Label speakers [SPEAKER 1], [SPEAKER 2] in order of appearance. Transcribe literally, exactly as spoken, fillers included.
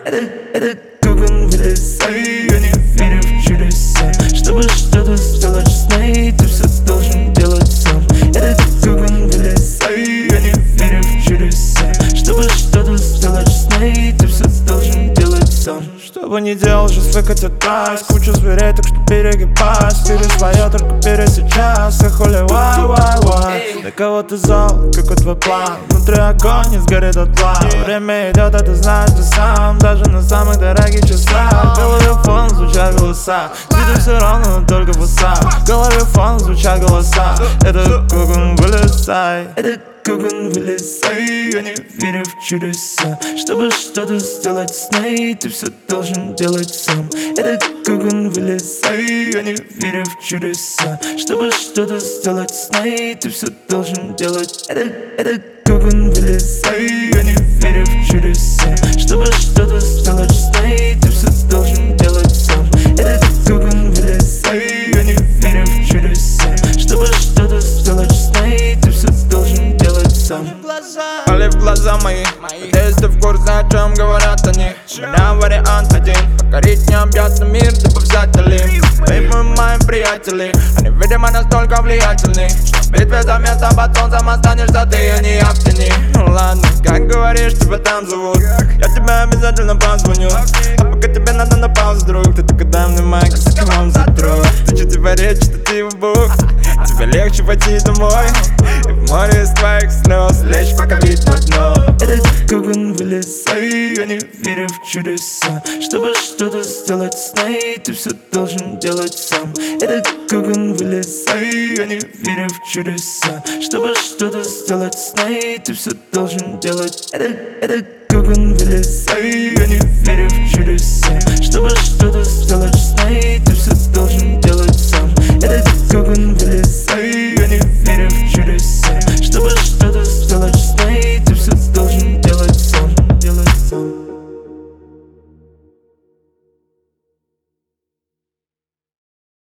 [SPEAKER 1] Это, это Гугун, вылезай, я не верю в чудеса. Чтобы что-то сделать с ней, ты все должен делать сам. Это Гугун, вылезай, я не верю в чудеса. Чтобы что-то сделать с ней, ты все должен делать сам.
[SPEAKER 2] Что бы ни делал, сейчас выкатит тайс. Куча зверей, так что перегибайся. Бери свое, только бери сейчас. И хули, вай, вай, вай. Для кого ты зол, какой твой план? Внутри огонь не сгорит дотла. Время идет, а ты знаешь ты сам. Даже на самых дорогих часах в голове фон звучат голоса. Виду все равно, но только в усах. В голове фон звучат голоса. Это Гугун, вылезай.
[SPEAKER 1] Это Гугун, вылезай, я не верю в чудеса. Чтобы что-то сделать с ней, ты все должен делать сам. Это Гугун, вылезай, я не верю в чудеса. Чтобы что-то сделать с ней, ты все должен делать. Это, это Гугун, вылезай, я не верю в чудеса. Чтобы что-то сделать с ней, ты все должен делать сам. Это Гугун, вылезай, я не верю в чудеса. Чтобы что-то сделать с ней, ты все должен делать сам.
[SPEAKER 2] Пали в глаза мои, надеюсь, ты в курсе, о чем говорят они. У меня вариант один: покорить необъятный мир, дабы взять Олимп. Вы мои приятели, они, видимо, настолько влиятельны, что в битве за место под солнцем останешься ты, а не я в тени. Ну ладно, как говоришь, тебя там зовут, я тебе обязательно позвоню. А пока тебе надо на паузу, друг, ты только дай мне майк, с вам затру. Хочу тебя речь, читать в бух, тебе легче пойти домой и в море из твоих слез лечь, пока видно дно.
[SPEAKER 1] Это Гугун, вылезай, я не верю в чудеса. Чтобы что-то сделать с ней, ты все должен делать сам. Это Гугун, вылезай, я не верю в чудеса. Чтобы что-то сделать с ней, ты все должен делать. Это, это Гугун, вылезай, я не верю в чудеса. Чтобы что